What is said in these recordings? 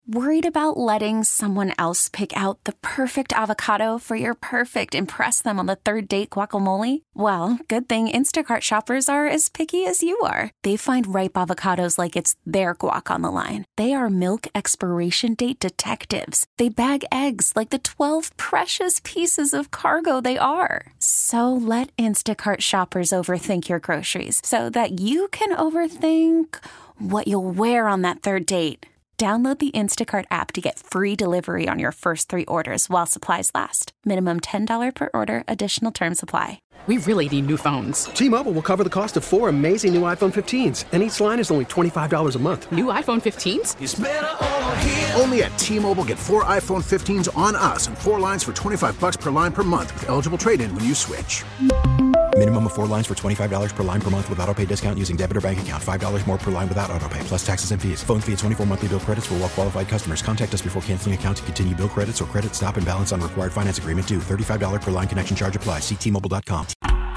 Worried about letting someone else pick out the perfect avocado for your perfect impress them on the third date guacamole? Well, good thing Instacart shoppers are as picky as you are. They find ripe avocados like it's their guac on the line. They are milk expiration date detectives. They bag eggs like the 12 precious pieces of cargo they are. So let Instacart shoppers overthink your groceries so that you can overthink what you'll wear on that third date. Download the Instacart app to get free delivery on your first 3 orders while supplies last. Minimum $10 per order. Additional terms apply. We really need new phones. T-Mobile will cover the cost of 4 amazing new iPhone 15s, and each line is only $25 a month. New iPhone 15s? It's better over here. Only at T-Mobile, get 4 iPhone 15s on us and 4 lines for $25 per line per month with eligible trade-in when you switch. Minimum of 4 lines for $25 per line per month with autopay discount using debit or bank account. $5 more per line without autopay, plus taxes and fees. Phone fee at 24 monthly bill credits for well-qualified customers. Contact us before canceling account to continue bill credits or credit stop and balance on required finance agreement due. $35 per line connection charge applies. See T-Mobile.com.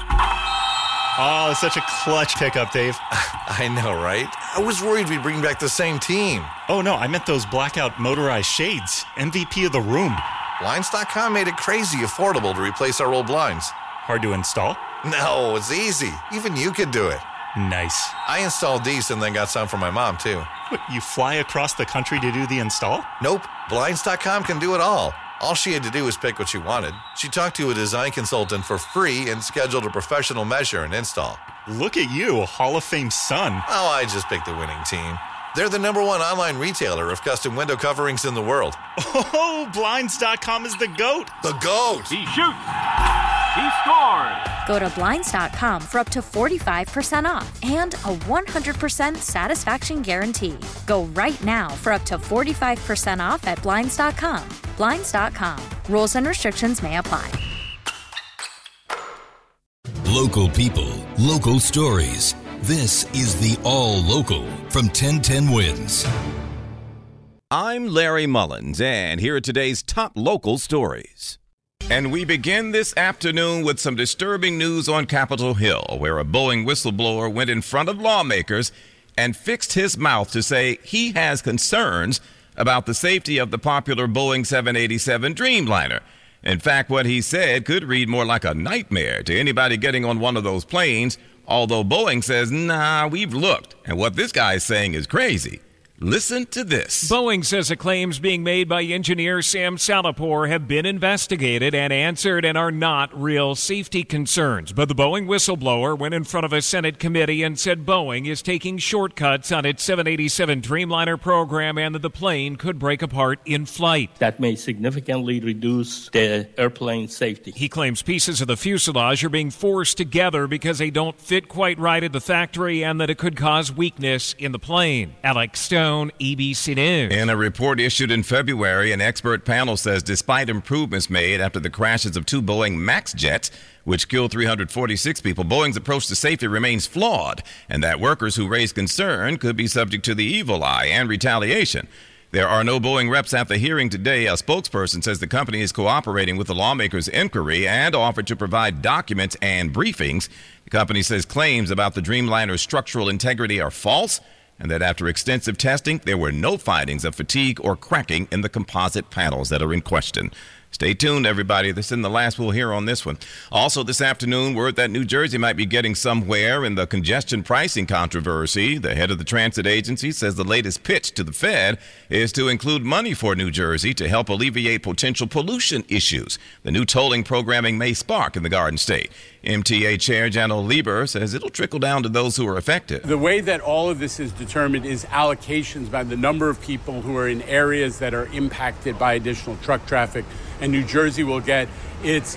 Oh, such a clutch pickup, Dave. I know, right? I was worried we'd bring back the same team. Oh, no, I meant those blackout motorized shades. MVP of the room. Blinds.com made it crazy affordable to replace our old blinds. Hard to install? No, it's easy. Even you could do it. Nice. I installed these and then got some for my mom, too. What, you fly across the country to do the install? Nope. Blinds.com can do it all. All she had to do was pick what she wanted. She talked to a design consultant for free and scheduled a professional measure and install. Look at you, a Hall of Fame son. Oh, I just picked the winning team. They're the #1 online retailer of custom window coverings in the world. Oh, Blinds.com is the GOAT. The GOAT! He shoots. He scores. Go to Blinds.com for up to 45% off and a 100% satisfaction guarantee. Go right now for up to 45% off at Blinds.com. Blinds.com. Rules and restrictions may apply. Local people, local stories. This is the All Local from 1010 Wins. I'm Larry Mullins, and here are today's top local stories. And we begin this afternoon with some disturbing news on Capitol Hill, where a Boeing whistleblower went in front of lawmakers and fixed his mouth to say he has concerns about the safety of the popular Boeing 787 Dreamliner. In fact, what he said could read more like a nightmare to anybody getting on one of those planes, although Boeing says, nah, we've looked, and what this guy is saying is crazy. Listen to this. Boeing says the claims being made by engineer Sam Salahpour have been investigated and answered and are not real safety concerns. But the Boeing whistleblower went in front of a Senate committee and said Boeing is taking shortcuts on its 787 Dreamliner program and that the plane could break apart in flight. That may significantly reduce the airplane safety. He claims pieces of the fuselage are being forced together because they don't fit quite right at the factory and that it could cause weakness in the plane. Alex Stone, ABC News. In a report issued in February, an expert panel says despite improvements made after the crashes of 2 Boeing MAX jets, which killed 346 people, Boeing's approach to safety remains flawed, and that workers who raise concern could be subject to the evil eye and retaliation. There are no Boeing reps at the hearing today. A spokesperson says the company is cooperating with the lawmakers' inquiry and offered to provide documents and briefings. The company says claims about the Dreamliner's structural integrity are false, and that after extensive testing, there were no findings of fatigue or cracking in the composite panels that are in question. Stay tuned, everybody. This isn't the last we'll hear on this one. Also this afternoon, word that New Jersey might be getting somewhere in the congestion pricing controversy. The head of the transit agency says the latest pitch to the Fed is to include money for New Jersey to help alleviate potential pollution issues the new tolling programming may spark in the Garden State. MTA Chair Janno Lieber says it'll trickle down to those who are affected. The way that all of this is determined is allocations by the number of people who are in areas that are impacted by additional truck traffic. And New Jersey will get its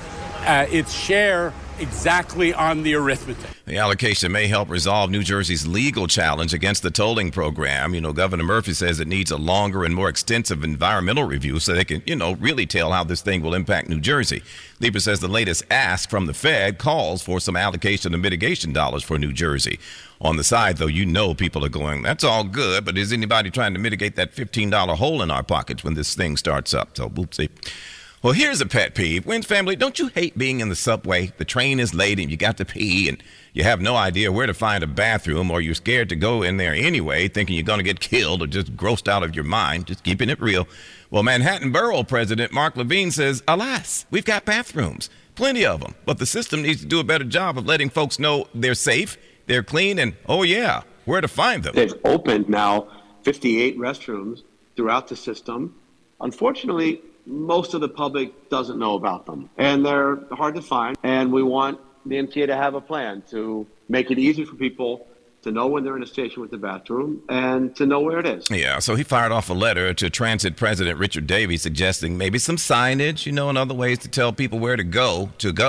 share exactly on the arithmetic. The allocation may help resolve New Jersey's legal challenge against the tolling program. Governor Murphy says it needs a longer and more extensive environmental review so they can, really tell how this thing will impact New Jersey. Lieber says the latest ask from the Fed calls for some allocation of mitigation dollars for New Jersey. On the side, though, people are going, that's all good, but is anybody trying to mitigate that $15 hole in our pockets when this thing starts up? So we'll see. Well, here's a pet peeve. Wins family, don't you hate being in the subway? The train is late and you got to pee and you have no idea where to find a bathroom, or you're scared to go in there anyway, thinking you're going to get killed or just grossed out of your mind, just keeping it real. Well, Manhattan Borough President Mark Levine says, alas, we've got bathrooms, plenty of them, but the system needs to do a better job of letting folks know they're safe, they're clean, and, oh yeah, where to find them. They've opened now 58 restrooms throughout the system. Unfortunately, most of the public doesn't know about them, and they're hard to find, and we want the MTA to have a plan to make it easy for people to know when they're in a station with the bathroom and to know where it is. Yeah, so he fired off a letter to Transit President Richard Davey suggesting maybe some signage, and other ways to tell people where to go.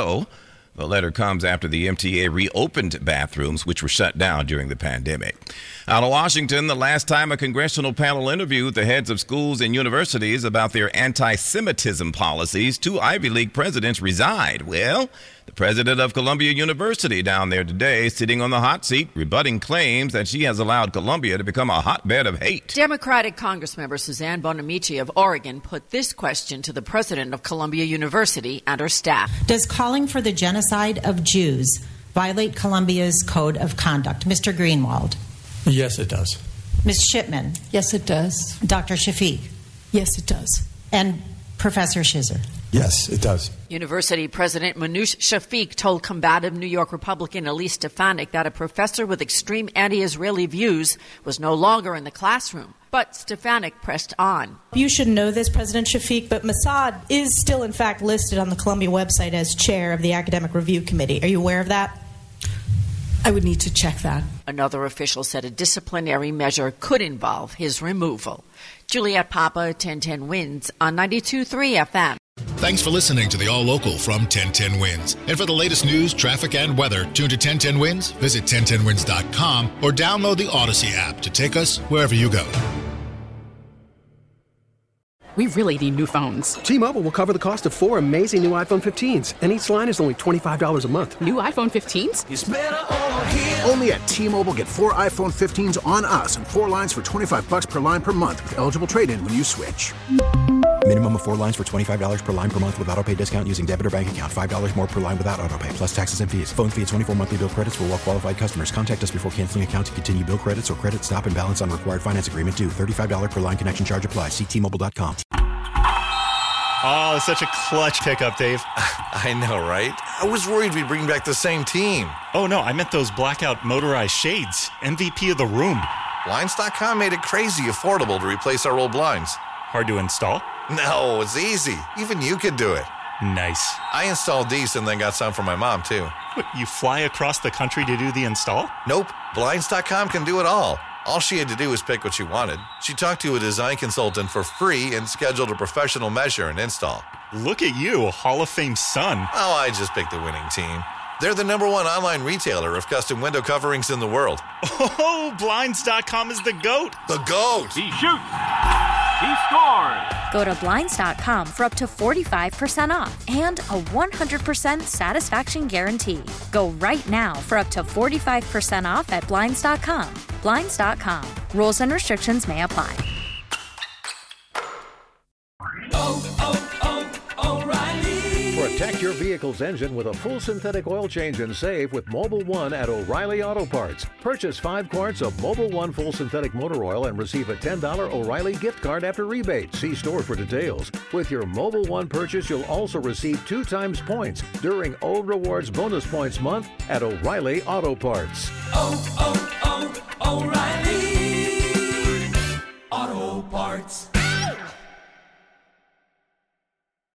The letter comes after the MTA reopened bathrooms, which were shut down during the pandemic. Out of Washington, the last time a congressional panel interviewed the heads of schools and universities about their anti-Semitism policies, 2 Ivy League presidents resigned. Well, the president of Columbia University down there today, sitting on the hot seat, rebutting claims that she has allowed Columbia to become a hotbed of hate. Democratic Congressmember Suzanne Bonamici of Oregon put this question to the president of Columbia University and her staff. Does calling for the genocide of Jews violate Columbia's code of conduct? Mr. Greenwald. Yes, it does. Ms. Shipman. Yes, it does. Dr. Shafiq. Yes, it does. And Professor Shizer. Yes, it does. University President Manoush Shafiq told combative New York Republican Elise Stefanik that a professor with extreme anti-Israeli views was no longer in the classroom. But Stefanik pressed on. You should know this, President Shafiq, but Mossad is still, in fact, listed on the Columbia website as chair of the Academic Review Committee. Are you aware of that? I would need to check that. Another official said a disciplinary measure could involve his removal. Juliette Papa, 1010 Wins on 92.3 FM. Thanks for listening to the All Local from 1010 Wins. And for the latest news, traffic, and weather, tune to 1010 Wins, visit 1010wins.com, or download the Odyssey app to take us wherever you go. We really need new phones. T-Mobile will cover the cost of 4 amazing new iPhone 15s, and each line is only $25 a month. New iPhone 15s? It's better over here. Only at T-Mobile, get 4 iPhone 15s on us and 4 lines for $25 per line per month with eligible trade-in when you switch. Minimum of 4 lines for $25 per line per month with autopay discount using debit or bank account. $5 more per line without autopay, plus taxes and fees. Phone fee at 24 monthly bill credits for well-qualified customers. Contact us before canceling account to continue bill credits or credit stop and balance on required finance agreement due. $35 per line connection charge applies. See T-Mobile.com. Oh, such a clutch pickup, Dave. I know, right? I was worried we'd bring back the same team. Oh, no, I meant those blackout motorized shades. MVP of the room. Blinds.com made it crazy affordable to replace our old blinds. Hard to install? No, it's easy. Even you could do it. Nice. I installed these and then got some for my mom, too. What, you fly across the country to do the install? Nope. Blinds.com can do it all. All she had to do was pick what she wanted. She talked to a design consultant for free and scheduled a professional measure and install. Look at you, Hall of Fame son. Oh, I just picked the winning team. They're the #1 online retailer of custom window coverings in the world. Oh, Blinds.com is the GOAT. The GOAT. He shoots. He scores. Go to Blinds.com for up to 45% off and a 100% satisfaction guarantee. Go right now for up to 45% off at Blinds.com. Blinds.com. Rules and restrictions may apply. Protect your vehicle's engine with a full synthetic oil change and save with Mobil 1 at O'Reilly Auto Parts. Purchase 5 quarts of Mobil 1 full synthetic motor oil and receive a $10 O'Reilly gift card after rebate. See store for details. With your Mobil 1 purchase, you'll also receive 2 times points during O Rewards Bonus Points Month at O'Reilly Auto Parts. O'Reilly.